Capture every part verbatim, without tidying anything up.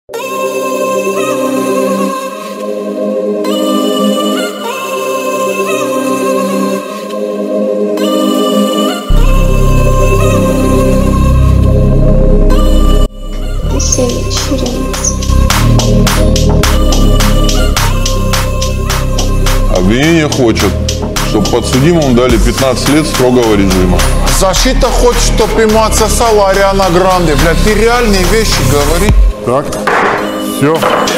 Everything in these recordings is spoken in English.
Обвинение хочет, чтобы подсудимому дали пятнадцать лет строгого режима. Защита хочет, чтобы ему отсосала Ариана Гранде. Блядь, ты реальные вещи говори. Так, все.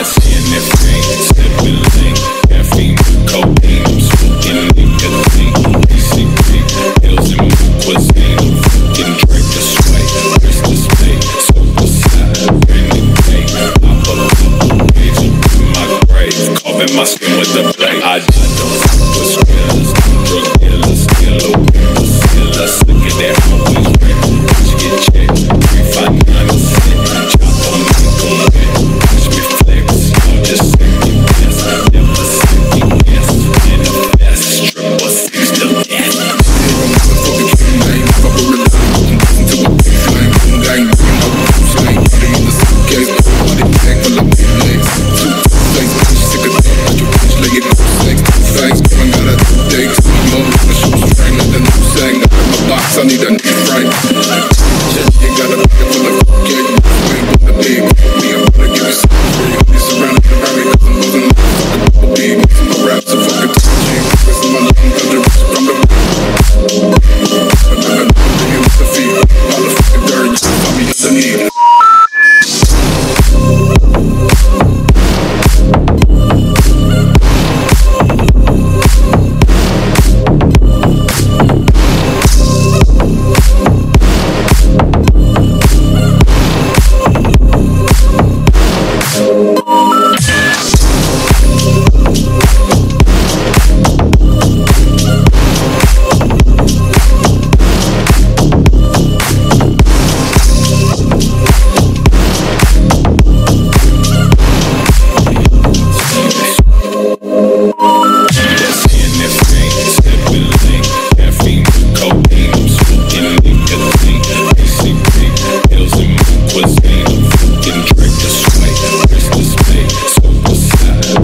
My skin with the blade. I just don't fuck with skillers, drug dealers, killer killers, killers. Look at that, always ready. Watch get checked, three five nine oh six. Chop on me, come with. Watch me flex, I'll just second guess. Never second guess. In the best, triple six to death. Motherfucking king, I ain't fuck with real I'm listen to a big flame. I ain't bring no boots, I ain't put it in the suitcase. Body pack full of big legs. Two plays, bitch, sick of that. Like your bitch, lay it on sex. Thanks, I got a two days. More with the shoes, train at the new sang. Up in my box, I need a new right. You got a big full of cake. Wait with the big. Me, I'm gonna give you some free. Be surrounded with the rabbit, cause I'm losing the fucking big. My raps are fucking touching. Rest of my life, I'm gonna reach from the I'm gonna do you with the feet. All the fucking dirt, you saw me underneath.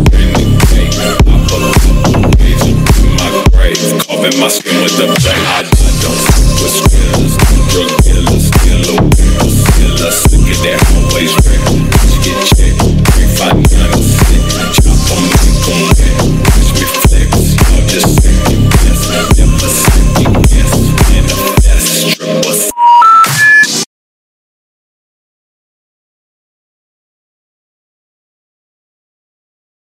My skin with the blade.